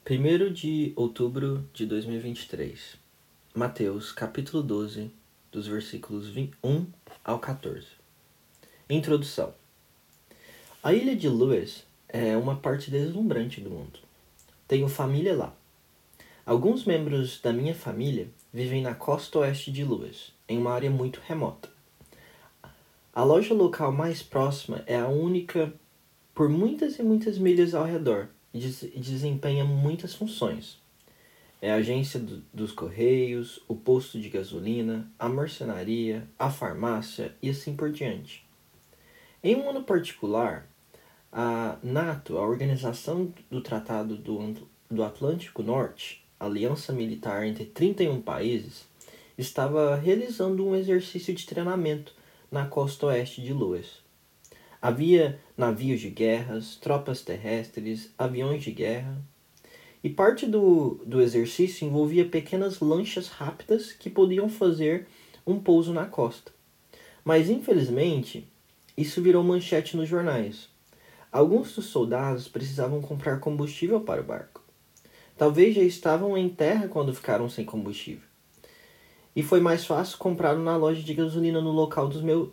1º de outubro de 2023. Mateus, capítulo 12, dos versículos 1 ao 14. Introdução. A ilha de Lewis é uma parte deslumbrante do mundo. Tenho família lá. Alguns membros da minha família vivem na costa oeste de Lewis, em uma área muito remota. A loja local mais próxima é a única por muitas e muitas milhas ao redor e desempenha muitas funções. É a agência dos correios, o posto de gasolina, a marcenaria, a farmácia e assim por diante. Em um ano particular, a NATO, a Organização do Tratado do Atlântico Norte, aliança militar entre 31 países, estava realizando um exercício de treinamento na costa oeste de Lewis. Havia navios de guerras, tropas terrestres, aviões de guerra, e parte do exercício envolvia pequenas lanchas rápidas que podiam fazer um pouso na costa. Mas, infelizmente, isso virou manchete nos jornais. Alguns dos soldados precisavam comprar combustível para o barco. Talvez já estavam em terra quando ficaram sem combustível. E foi mais fácil comprá-lo na loja de gasolina no local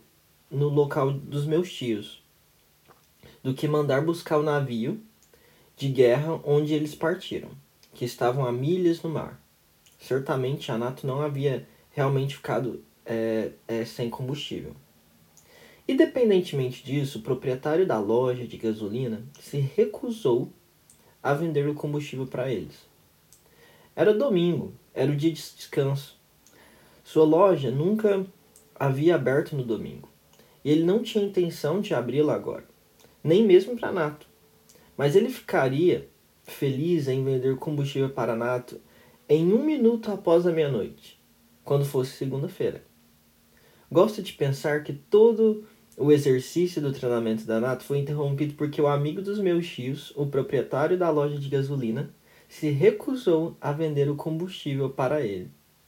dos meus tios do que mandar buscar o navio de guerra onde eles partiram, que estavam a milhas no mar. Certamente a NATO não havia realmente ficado sem combustível. Independentemente disso, o proprietário da loja de gasolina se recusou a vender o combustível para eles. Era domingo, era o dia de descanso. Sua loja nunca havia aberto no domingo, e ele não tinha intenção de abri-la agora, nem mesmo para a NATO. Mas ele ficaria feliz em vender combustível para a NATO em 1 minuto após a meia-noite, quando fosse segunda-feira. Gosto de pensar que todo o exercício do treinamento da NATO foi interrompido porque o amigo dos meus tios, o proprietário da loja de gasolina, se recusou a vender o combustível para ele.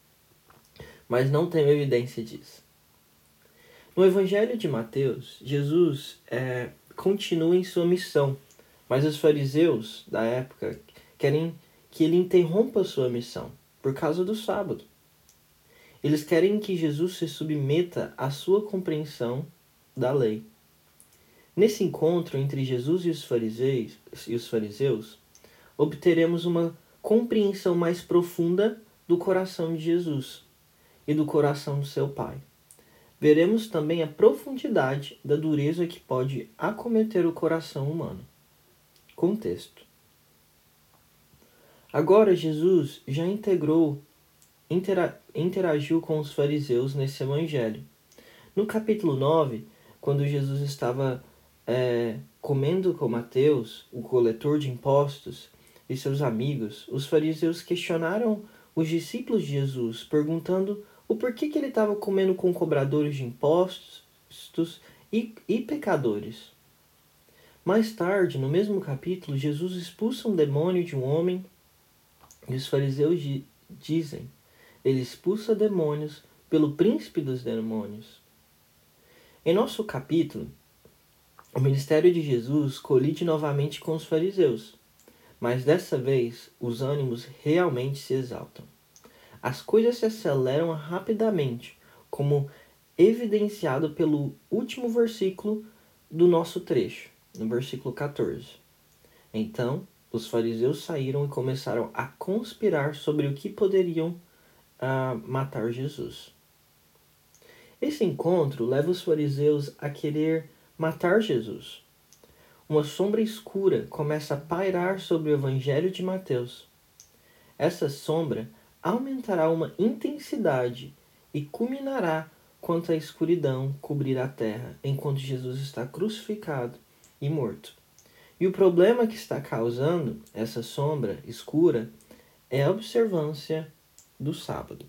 Mas não tenho evidência disso. No Evangelho de Mateus, Jesus continua em sua missão, mas os fariseus da época querem que ele interrompa sua missão por causa do sábado. Eles querem que Jesus se submeta à sua compreensão da lei. Nesse encontro entre Jesus e os fariseus, obteremos uma compreensão mais profunda do coração de Jesus e do coração do seu Pai. Veremos também a profundidade da dureza que pode acometer o coração humano. Contexto. Agora Jesus já interagiu com os fariseus nesse evangelho. No capítulo 9, quando Jesus estava comendo com Mateus, o coletor de impostos, e seus amigos, os fariseus questionaram os discípulos de Jesus, perguntando o porquê que ele estava comendo com cobradores de impostos e pecadores. Mais tarde, no mesmo capítulo, Jesus expulsa um demônio de um homem e os fariseus dizem: ele expulsa demônios pelo príncipe dos demônios. Em nosso capítulo, o ministério de Jesus colide novamente com os fariseus, mas dessa vez os ânimos realmente se exaltam. As coisas se aceleram rapidamente, como evidenciado pelo último versículo do nosso trecho, no versículo 14. Então, os fariseus saíram e começaram a conspirar sobre o que poderiam matar Jesus. Esse encontro leva os fariseus a querer matar Jesus. Uma sombra escura começa a pairar sobre o Evangelho de Mateus. Essa sombra aumentará uma intensidade e culminará quando a escuridão cobrir a terra, enquanto Jesus está crucificado e morto. E o problema que está causando essa sombra escura é a observância do sábado.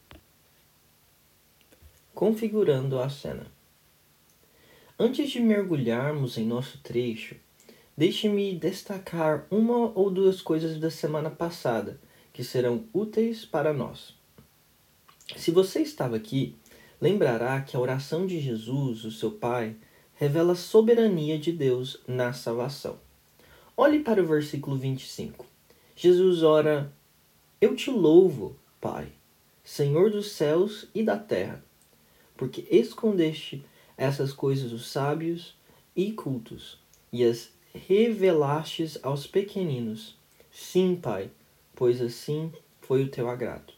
Configurando a cena. Antes de mergulharmos em nosso trecho, deixe-me destacar uma ou duas coisas da semana passada que serão úteis para nós. Se você estava aqui, lembrará que a oração de Jesus, o seu Pai, revela a soberania de Deus na salvação. Olhe para o versículo 25. Jesus ora: Eu te louvo, Pai, Senhor dos céus e da terra, porque escondeste essas coisas dos sábios e cultos e as revelastes aos pequeninos. Sim, Pai, pois assim foi o teu agrado.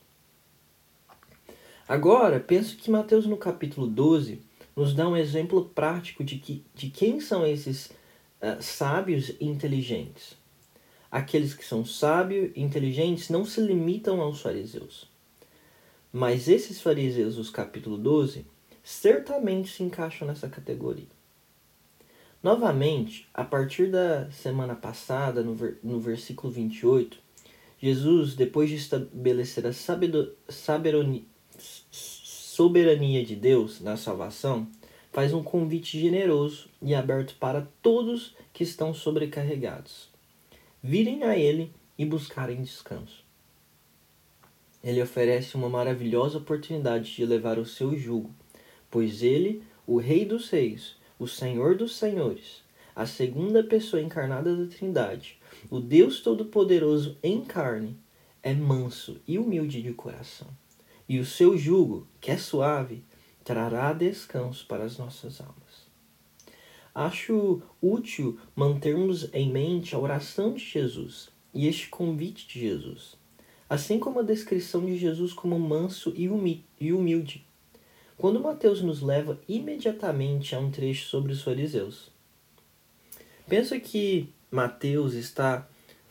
Agora, penso que Mateus no capítulo 12 nos dá um exemplo prático de quem são esses sábios e inteligentes. Aqueles que são sábios e inteligentes não se limitam aos fariseus. Mas esses fariseus dos capítulo 12 certamente se encaixam nessa categoria. Novamente, a partir da semana passada, no versículo 28, Jesus, depois de estabelecer a soberania de Deus na salvação, faz um convite generoso e aberto para todos que estão sobrecarregados. Virem a Ele e buscarem descanso. Ele oferece uma maravilhosa oportunidade de levar o seu jugo, pois Ele, o Rei dos Reis, o Senhor dos Senhores, a segunda pessoa encarnada da Trindade, o Deus Todo-Poderoso em carne, é manso e humilde de coração. E o seu jugo, que é suave, trará descanso para as nossas almas. Acho útil mantermos em mente a oração de Jesus e este convite de Jesus, assim como a descrição de Jesus como manso e humilde, quando Mateus nos leva imediatamente a um trecho sobre os fariseus. Penso que Mateus está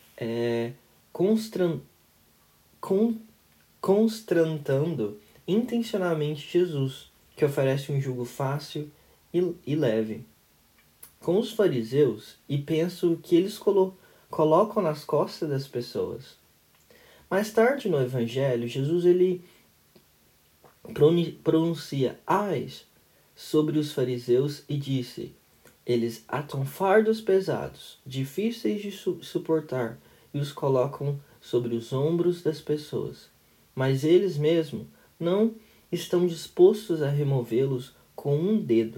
constrantando intencionalmente Jesus, que oferece um jugo fácil e leve, com os fariseus, e penso que eles colocam nas costas das pessoas. Mais tarde no Evangelho, Jesus ele pronuncia ais sobre os fariseus e disse: eles atam fardos pesados, difíceis de suportar, e os colocam sobre os ombros das pessoas, mas eles mesmos não estão dispostos a removê-los com um dedo.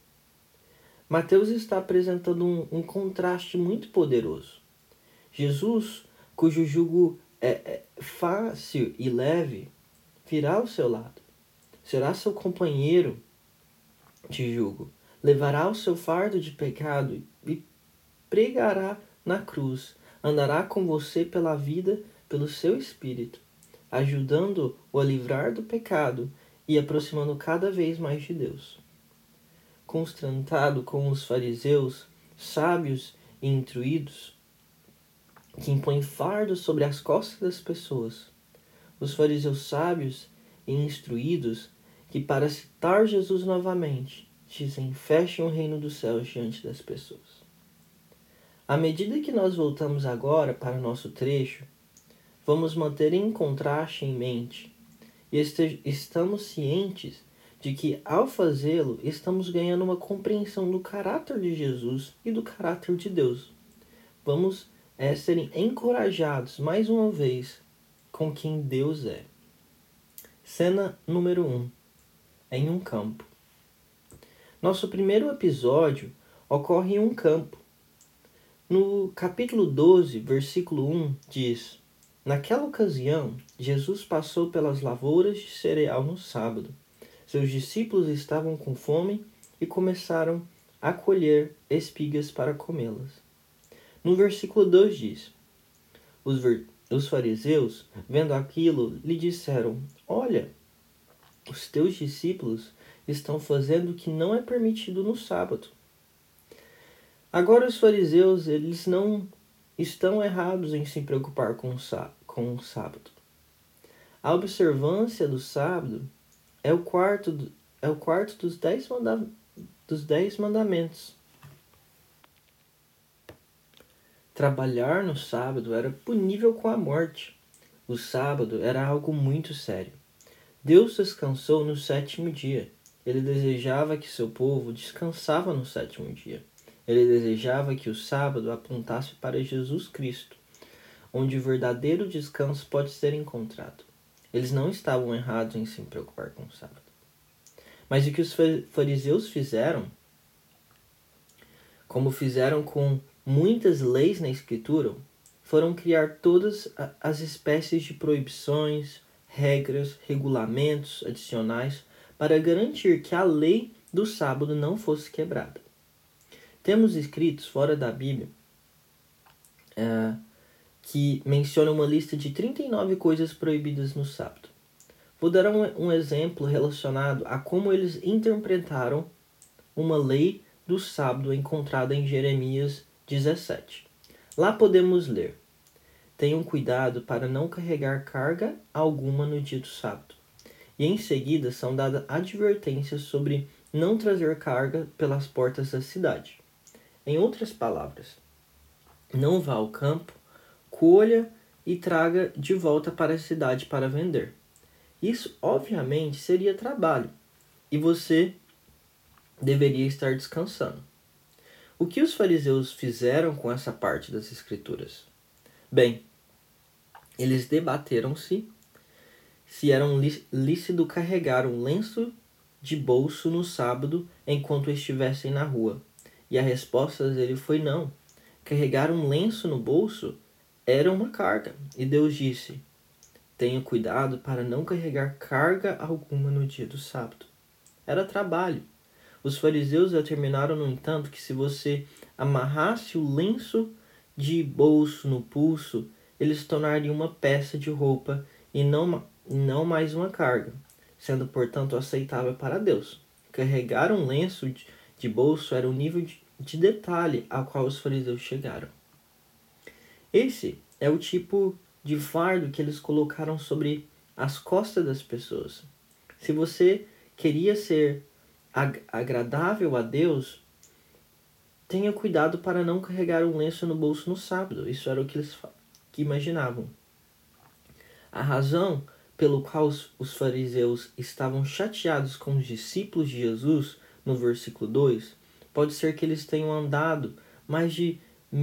Mateus está apresentando um contraste muito poderoso. Jesus, cujo jugo é fácil e leve, virá ao seu lado. Será seu companheiro de jugo. Levará o seu fardo de pecado e pregará na cruz. Andará com você pela vida, pelo seu espírito, ajudando-o a livrar do pecado e aproximando cada vez mais de Deus. Constantado com os fariseus, sábios e instruídos, que impõem fardos sobre as costas das pessoas. Os fariseus sábios e instruídos, que para citar Jesus novamente, dizem: fechem o reino dos céus diante das pessoas. À medida que nós voltamos agora para o nosso trecho, vamos manter em contraste em mente e estamos cientes de que, ao fazê-lo, estamos ganhando uma compreensão do caráter de Jesus e do caráter de Deus. Vamos serem encorajados mais uma vez com quem Deus é. Cena número 1. Em um campo. Nosso primeiro episódio ocorre em um campo. No capítulo 12, versículo 1, diz: naquela ocasião, Jesus passou pelas lavouras de cereal no sábado. Seus discípulos estavam com fome e começaram a colher espigas para comê-las. No versículo 2 diz: os fariseus, vendo aquilo, lhe disseram: olha, os teus discípulos estão fazendo o que não é permitido no sábado. Agora os fariseus, eles não estão errados em se preocupar com o sábado. A observância do sábado é o quarto dos 10 mandamentos. Trabalhar no sábado era punível com a morte. O sábado era algo muito sério. Deus descansou no 7º dia. Ele desejava que seu povo descansava no 7º dia. Ele desejava que o sábado apontasse para Jesus Cristo, onde o verdadeiro descanso pode ser encontrado. Eles não estavam errados em se preocupar com o sábado. Mas o que os fariseus fizeram, como fizeram com muitas leis na Escritura, foram criar todas as espécies de proibições, regras, regulamentos adicionais para garantir que a lei do sábado não fosse quebrada. Temos escritos fora da Bíblia que mencionam uma lista de 39 coisas proibidas no sábado. Vou dar um exemplo relacionado a como eles interpretaram uma lei do sábado encontrada em Jeremias 17. Lá podemos ler: tenham cuidado para não carregar carga alguma no dia do sábado. E em seguida são dadas advertências sobre não trazer carga pelas portas da cidade. Em outras palavras, não vá ao campo, colha e traga de volta para a cidade para vender. Isso, obviamente, seria trabalho, e você deveria estar descansando. O que os fariseus fizeram com essa parte das Escrituras? Bem, eles debateram-se se era lícito carregar um lenço de bolso no sábado enquanto estivessem na rua. E a resposta dele foi não. Carregar um lenço no bolso era uma carga. E Deus disse: tenha cuidado para não carregar carga alguma no dia do sábado. Era trabalho. Os fariseus determinaram, no entanto, que se você amarrasse o lenço de bolso no pulso, ele se tornaria uma peça de roupa e não mais uma carga, sendo, portanto, aceitável para Deus. Carregar um lenço de bolso era o nível de detalhe ao qual os fariseus chegaram. Esse é o tipo de fardo que eles colocaram sobre as costas das pessoas. Se você queria ser agradável a Deus, tenha cuidado para não carregar um lenço no bolso no sábado. Isso era o que eles imaginavam. A razão pelo qual os fariseus estavam chateados com os discípulos de Jesus, no versículo 2, pode ser que eles tenham andado mais de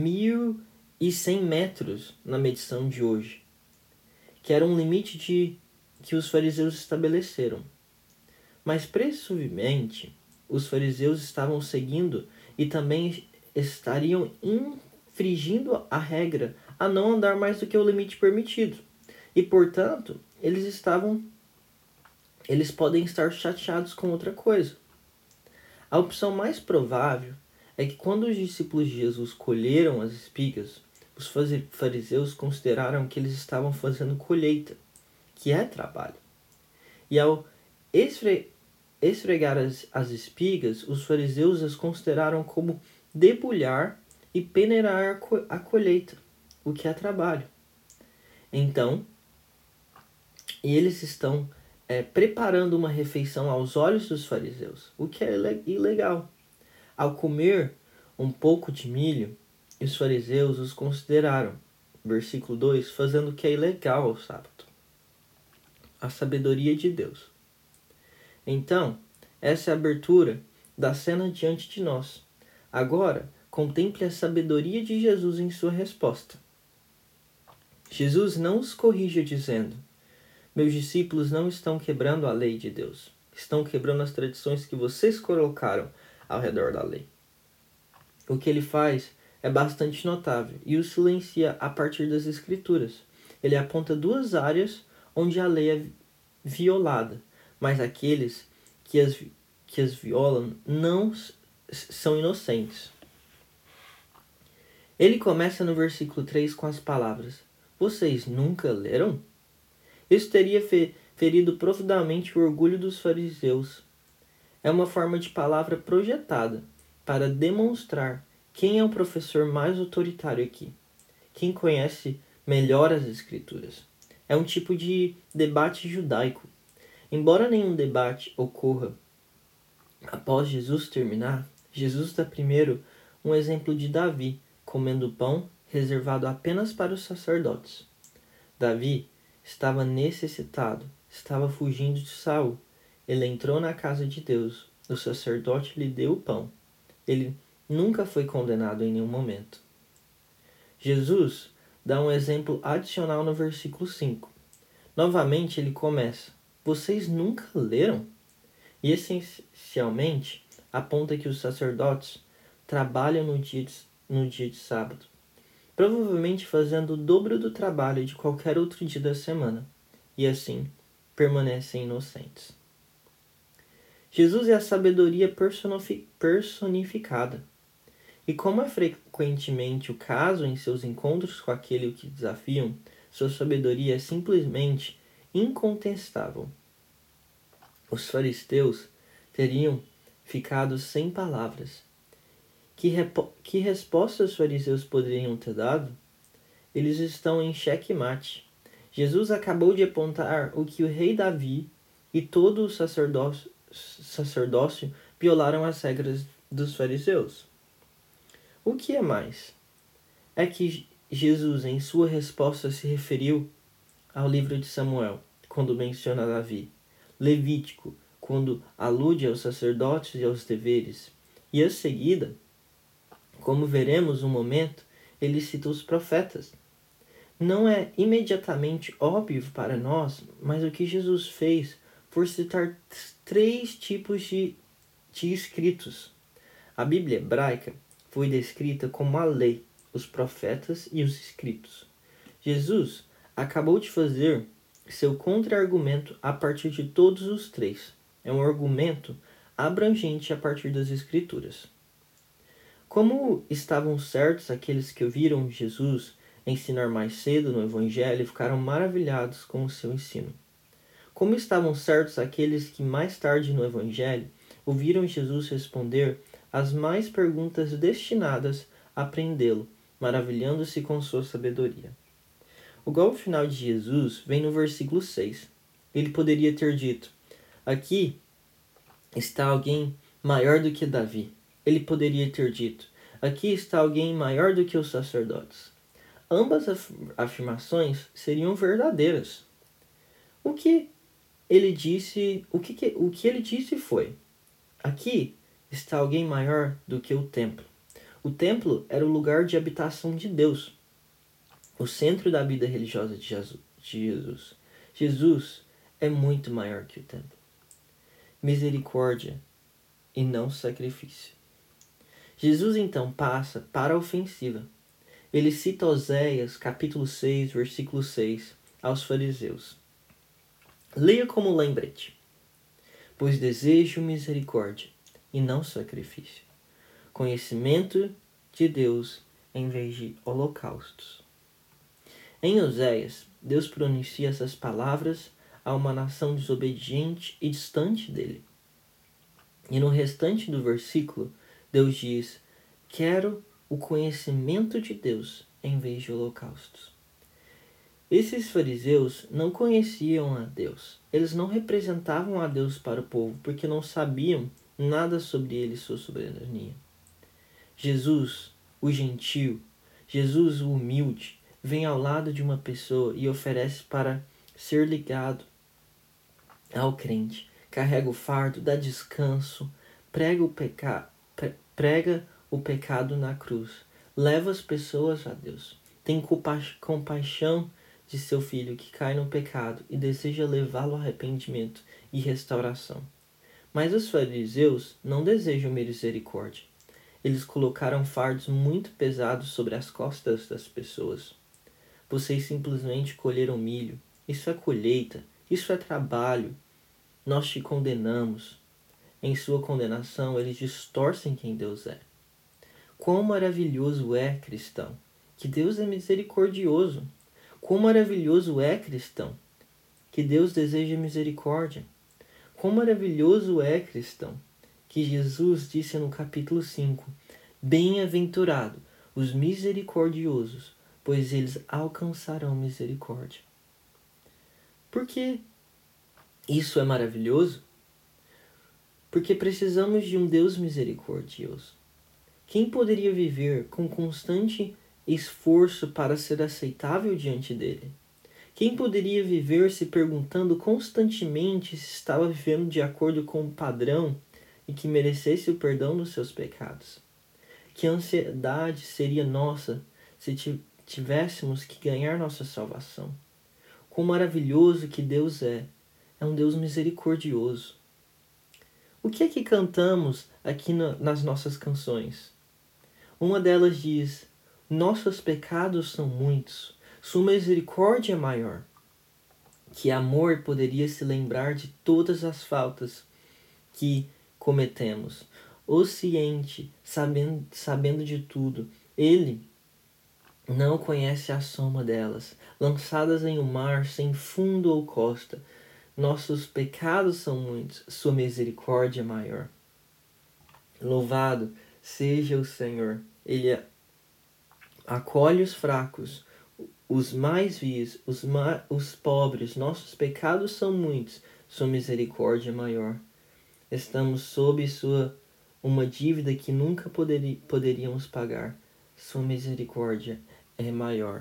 1.100 metros na medição de hoje, que era um limite que os fariseus estabeleceram. Mas, presumivelmente, os fariseus estavam seguindo e também estariam infringindo a regra a não andar mais do que o limite permitido. E, portanto, eles podem estar chateados com outra coisa. A opção mais provável é que quando os discípulos de Jesus colheram as espigas, os fariseus consideraram que eles estavam fazendo colheita, que é trabalho. E ao esfregar as espigas, os fariseus as consideraram como debulhar e peneirar a colheita, o que é trabalho. Então, eles estão preparando uma refeição aos olhos dos fariseus, o que é ilegal. Ao comer um pouco de milho, os fariseus os consideraram, versículo 2, fazendo o que é ilegal ao sábado. A sabedoria de Deus. Então, essa é a abertura da cena diante de nós. Agora, contemple a sabedoria de Jesus em sua resposta. Jesus não os corrige dizendo: meus discípulos não estão quebrando a lei de Deus. Estão quebrando as tradições que vocês colocaram ao redor da lei. O que ele faz é bastante notável e o silencia a partir das Escrituras. Ele aponta duas áreas onde a lei é violada, mas aqueles que as violam não são inocentes. Ele começa no versículo 3 com as palavras: vocês nunca leram? Isso teria ferido profundamente o orgulho dos fariseus. É uma forma de palavra projetada para demonstrar quem é o professor mais autoritário aqui, quem conhece melhor as Escrituras. É um tipo de debate judaico. Embora nenhum debate ocorra após Jesus terminar, Jesus dá primeiro um exemplo de Davi comendo pão reservado apenas para os sacerdotes. Davi estava necessitado, estava fugindo de Saul. Ele entrou na casa de Deus. O sacerdote lhe deu o pão. Ele nunca foi condenado em nenhum momento. Jesus dá um exemplo adicional no versículo 5. Novamente ele começa: vocês nunca leram? E essencialmente aponta que os sacerdotes trabalham no dia de sábado. provavelmente fazendo o dobro do trabalho de qualquer outro dia da semana, e assim permanecem inocentes. Jesus é a sabedoria personificada, e como é frequentemente o caso em seus encontros com aquele que desafiam, sua sabedoria é simplesmente incontestável. Os fariseus teriam ficado sem palavras. Que resposta os fariseus poderiam ter dado? Eles estão em xeque-mate. Jesus acabou de apontar o que o rei Davi e todo o sacerdócio violaram as regras dos fariseus. O que é mais? É que Jesus, em sua resposta, se referiu ao livro de Samuel, quando menciona Davi, Levítico, quando alude aos sacerdotes e aos deveres, e a seguida, como veremos um momento, ele cita os profetas. Não é imediatamente óbvio para nós, mas o que Jesus fez por citar 3 tipos de escritos. A Bíblia hebraica foi descrita como a lei, os profetas e os escritos. Jesus acabou de fazer seu contra-argumento a partir de todos os 3. É um argumento abrangente a partir das Escrituras. Como estavam certos aqueles que ouviram Jesus ensinar mais cedo no Evangelho e ficaram maravilhados com o seu ensino. Como estavam certos aqueles que mais tarde no Evangelho ouviram Jesus responder as mais perguntas destinadas a prendê-lo, maravilhando-se com sua sabedoria. O golpe final de Jesus vem no versículo 6. Ele poderia ter dito: aqui está alguém maior do que Davi. Ele poderia ter dito: aqui está alguém maior do que os sacerdotes. Ambas afirmações seriam verdadeiras. O que ele disse foi: aqui está alguém maior do que o templo. O templo era o lugar de habitação de Deus, o centro da vida religiosa de Jesus. Jesus é muito maior que o templo. Misericórdia e não sacrifício. Jesus então passa para a ofensiva. Ele cita Oséias, capítulo 6, versículo 6, aos fariseus. Leia como lembrete: pois desejo misericórdia e não sacrifício, conhecimento de Deus em vez de holocaustos. Em Oséias, Deus pronuncia essas palavras a uma nação desobediente e distante dele. E no restante do versículo, Deus diz: quero o conhecimento de Deus em vez de holocaustos. Esses fariseus não conheciam a Deus. Eles não representavam a Deus para o povo porque não sabiam nada sobre ele e sua soberania. Jesus, o gentil, Jesus, o humilde, vem ao lado de uma pessoa e oferece para ser ligado ao crente. Carrega o fardo, dá descanso, prega o pecado na cruz, leva as pessoas a Deus, tem compaixão de seu filho que cai no pecado e deseja levá-lo ao arrependimento e restauração. Mas os fariseus não desejam misericórdia. Eles colocaram fardos muito pesados sobre as costas das pessoas. Vocês simplesmente colheram milho. Isso é colheita. Isso é trabalho. Nós te condenamos. Em sua condenação, eles distorcem quem Deus é. Quão maravilhoso é, cristão, que Deus é misericordioso. Quão maravilhoso é, cristão, que Deus deseja misericórdia. Quão maravilhoso é, cristão, que Jesus disse no capítulo 5, bem-aventurado os misericordiosos, pois eles alcançarão misericórdia. Por que isso é maravilhoso? Porque precisamos de um Deus misericordioso. Quem poderia viver com constante esforço para ser aceitável diante dele? Quem poderia viver se perguntando constantemente se estava vivendo de acordo com o padrão e que merecesse o perdão dos seus pecados? Que ansiedade seria nossa se tivéssemos que ganhar nossa salvação? Quão maravilhoso que Deus é um Deus misericordioso. O que é que cantamos aqui nas nossas canções? Uma delas diz: nossos pecados são muitos, sua misericórdia é maior. Que amor poderia se lembrar de todas as faltas que cometemos. Onisciente, sabendo de tudo, ele não conhece a soma delas, lançadas em um mar sem fundo ou costa. Nossos pecados são muitos, sua misericórdia é maior. Louvado seja o Senhor. Ele acolhe os fracos, os mais vis, os pobres. Nossos pecados são muitos, sua misericórdia é maior. Estamos sob uma dívida que nunca poderíamos pagar. Sua misericórdia é maior.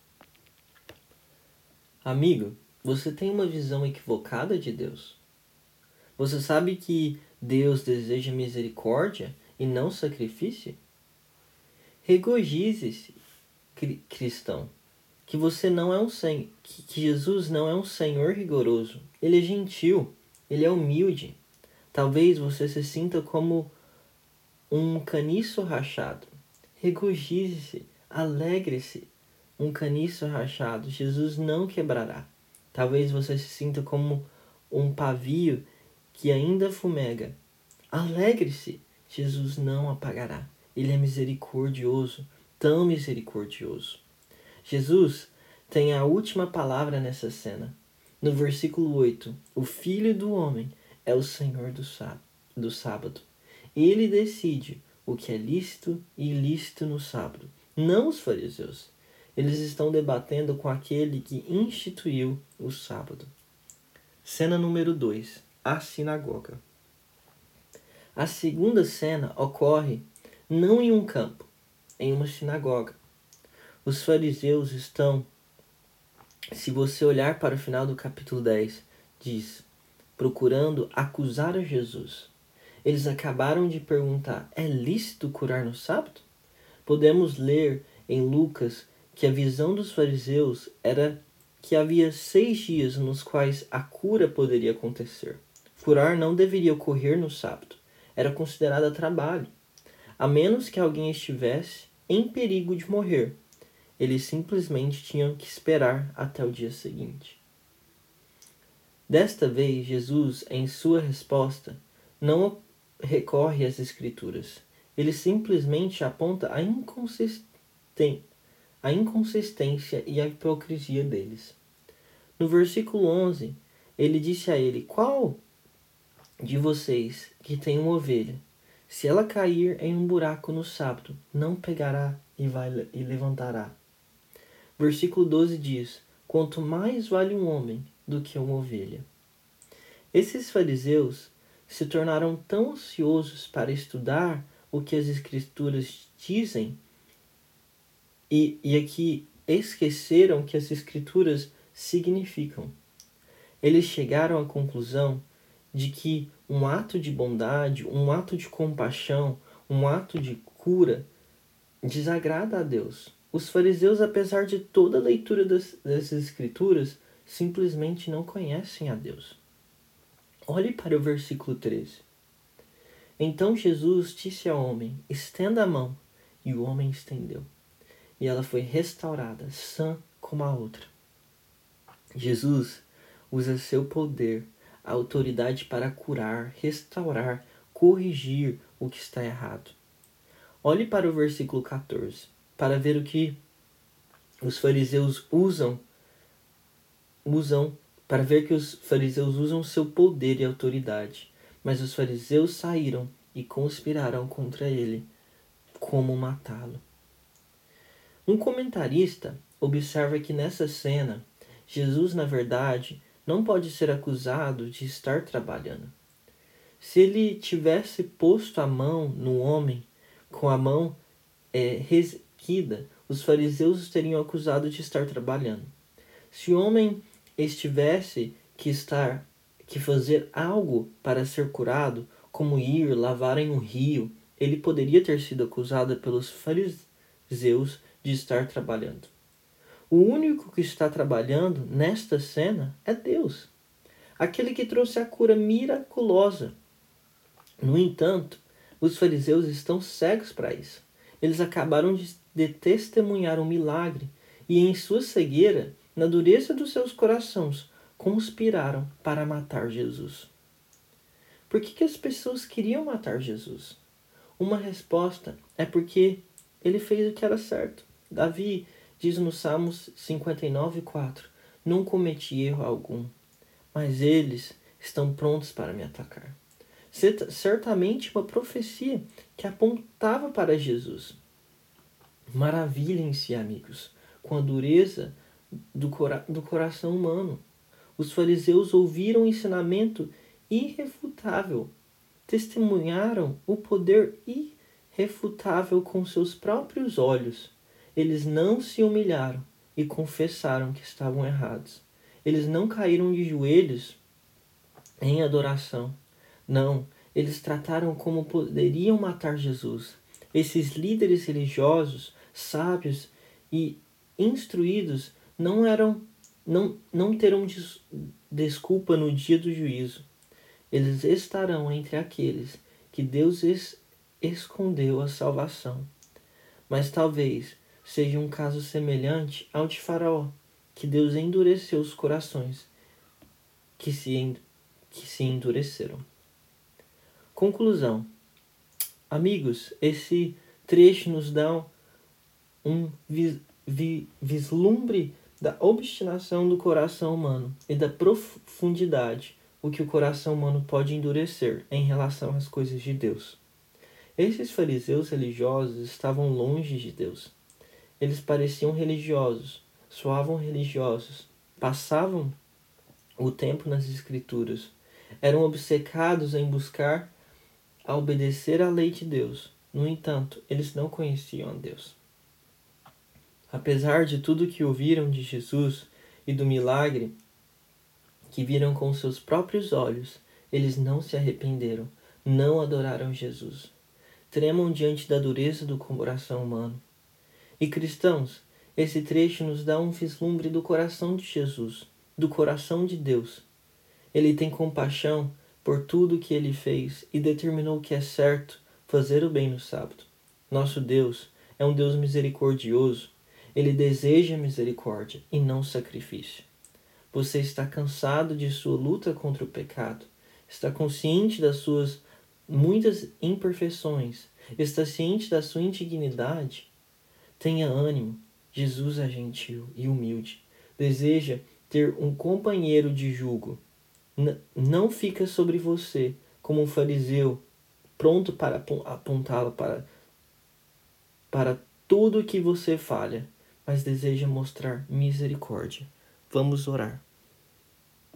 Amigo, você tem uma visão equivocada de Deus? Você sabe que Deus deseja misericórdia e não sacrifício? Regozije-se, cristão, que você não é que Jesus não é um Senhor rigoroso. Ele é gentil, ele é humilde. Talvez você se sinta como um caniço rachado. Regozije-se, alegre-se. Um caniço rachado, Jesus não quebrará. Talvez você se sinta como um pavio que ainda fumega. Alegre-se, Jesus não apagará. Ele é misericordioso, tão misericordioso. Jesus tem a última palavra nessa cena. No versículo 8, o Filho do Homem é o Senhor do sábado. Ele decide o que é lícito e ilícito no sábado, não os fariseus. Eles estão debatendo com aquele que instituiu o sábado. Cena número 2. A sinagoga. A segunda cena ocorre não em um campo, em uma sinagoga. Os fariseus estão, se você olhar para o final do capítulo 10, diz, procurando acusar a Jesus. Eles acabaram de perguntar, é lícito curar no sábado? Podemos ler em Lucas que a visão dos fariseus era que havia 6 dias nos quais a cura poderia acontecer. Curar não deveria ocorrer no sábado. Era considerado trabalho. A menos que alguém estivesse em perigo de morrer. Eles simplesmente tinham que esperar até o dia seguinte. Desta vez, Jesus, em sua resposta, não recorre às Escrituras. Ele simplesmente aponta a inconsistência e a hipocrisia deles. No versículo 11, ele disse a ele, qual de vocês que tem uma ovelha, se ela cair em um buraco no sábado, não pegará e levantará? Versículo 12 diz, quanto mais vale um homem do que uma ovelha. Esses fariseus se tornaram tão ansiosos para estudar o que as Escrituras dizem e aqui esqueceram que as Escrituras significam. Eles chegaram à conclusão de que um ato de bondade, um ato de compaixão, um ato de cura desagrada a Deus. Os fariseus, apesar de toda a leitura das Escrituras, simplesmente não conhecem a Deus. Olhe para o versículo 13. Então Jesus disse ao homem, estenda a mão, e o homem estendeu. E ela foi restaurada, sã como a outra. Jesus usa seu poder, a autoridade para curar, restaurar, corrigir o que está errado. Olhe para o versículo 14, para ver o que os fariseus para ver que os fariseus usam seu poder e autoridade. Mas os fariseus saíram e conspiraram contra ele, como matá-lo. Um comentarista observa que nessa cena, Jesus, na verdade, não pode ser acusado de estar trabalhando. Se ele tivesse posto a mão no homem, com a mão ressequida, os fariseus teriam acusado de estar trabalhando. Se o homem tivesse que fazer algo para ser curado, como ir lavar em um rio, ele poderia ter sido acusado pelos fariseus de estar trabalhando. O único que está trabalhando nesta cena é Deus, aquele que trouxe a cura miraculosa. No entanto, os fariseus estão cegos para isso. Eles acabaram de testemunhar um milagre e, em sua cegueira, na dureza dos seus corações, conspiraram para matar Jesus. Por que as pessoas queriam matar Jesus? Uma resposta é porque ele fez o que era certo. Davi diz no Salmos 59:4: Não cometi erro algum, mas eles estão prontos para me atacar. Certamente uma profecia que apontava para Jesus. Maravilhem-se, amigos, com a dureza do coração humano. Os fariseus ouviram um ensinamento irrefutável, testemunharam o poder irrefutável com seus próprios olhos. Eles não se humilharam e confessaram que estavam errados. Eles não caíram de joelhos em adoração. Não, eles trataram como poderiam matar Jesus. Esses líderes religiosos, sábios e instruídos não terão desculpa no dia do juízo. Eles estarão entre aqueles que Deus escondeu a salvação. Mas talvez seja um caso semelhante ao de Faraó, que Deus endureceu os corações que se endureceram. Conclusão. Amigos, esse trecho nos dá um vislumbre da obstinação do coração humano e da profundidade o que o coração humano pode endurecer em relação às coisas de Deus. Esses fariseus religiosos estavam longe de Deus. Eles pareciam religiosos, soavam religiosos, passavam o tempo nas Escrituras, eram obcecados em buscar a obedecer à lei de Deus. No entanto, eles não conheciam a Deus. Apesar de tudo que ouviram de Jesus e do milagre que viram com seus próprios olhos, eles não se arrependeram, não adoraram Jesus. Tremam diante da dureza do coração humano. E cristãos, esse trecho nos dá um vislumbre do coração de Jesus, do coração de Deus. Ele tem compaixão por tudo que ele fez e determinou que é certo fazer o bem no sábado. Nosso Deus é um Deus misericordioso. Ele deseja misericórdia e não sacrifício. Você está cansado de sua luta contra o pecado? Está consciente das suas muitas imperfeições? Está ciente da sua indignidade? Tenha ânimo. Jesus é gentil e humilde. Deseja ter um companheiro de jugo. Não fica sobre você como um fariseu, pronto para apontá-lo para tudo que você falha, mas deseja mostrar misericórdia. Vamos orar.